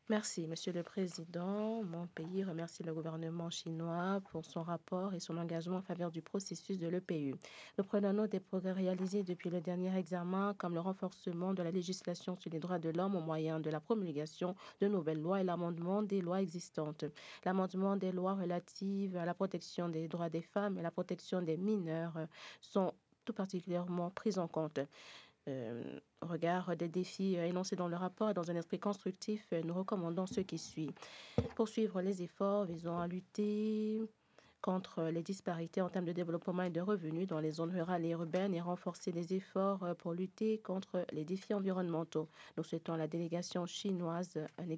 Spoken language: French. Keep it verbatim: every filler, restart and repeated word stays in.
Merci, Monsieur le Président. Mon pays remercie le gouvernement chinois pour son rapport et son engagement en faveur du processus de l'E P U. Nous prenons note des progrès réalisés depuis le dernier examen, comme le renforcement de la législation sur les droits de l'homme au moyen de la promulgation de nouvelles lois et l'amendement des lois existantes. L'amendement des lois relatives à la protection des droits des femmes et la protection des mineurs sont tout particulièrement pris en compte. Euh, au regard des défis euh, énoncés dans le rapport et dans un esprit constructif, euh, nous recommandons ce qui suit. Poursuivre les efforts visant à lutter contre les disparités en termes de développement et de revenus dans les zones rurales et urbaines et renforcer les efforts euh, pour lutter contre les défis environnementaux. Nous souhaitons à la délégation chinoise un